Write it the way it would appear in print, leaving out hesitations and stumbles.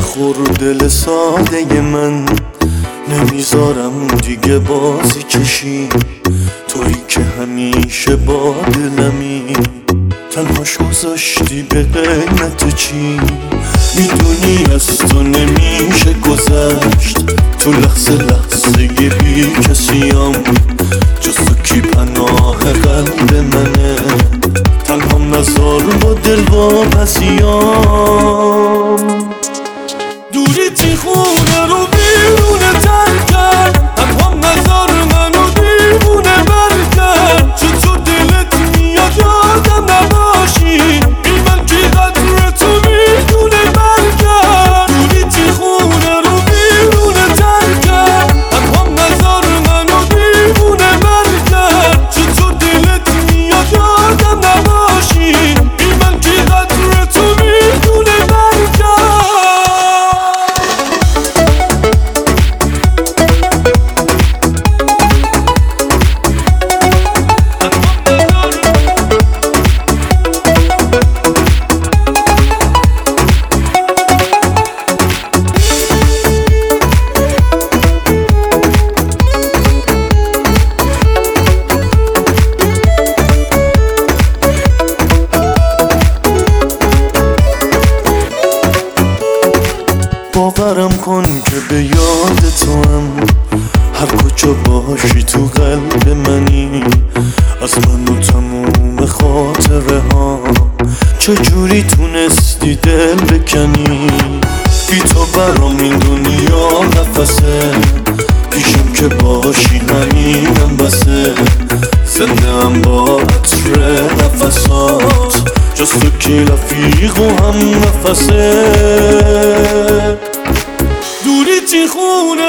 بخور دل ساده من، نمیذارم دیگه بازی کشی، تویی که همیشه با دلمی، تنهاش گذاشتی به قیمت چی؟ میدونی از تو نمیشه گذشت، تو لحظه لحظه بی کسیم، جز تو کی پناه قلب منه، تنهام نزار با دل واپسیم. دوری تی خونه رو بیرونه تر کرد، تنهام نزار منو دیوونه بر کرد، چطور دلت میاد یادم نباشی، این من که قدر تو میدونه بر کرد. دوری تی خونه رو بیرونه تر کرد، تنهام نزار منو دیوونه بر کرد، چطور دلت میاد یادم نباشی، این من که قدر تو میدونه بر کرد. باورم کن که به یاد تو هم، هر کجا باشی تو قلب منی، از من و تموم خاطره ها، چجوری تونستی دل بکنی؟ بی تو برام این دنیا نفسه، پیشم که باشی همینم بسه، زنده هم با عطر نفسات، جز تو کی رفیق و هم نفسه. دوری تی خونه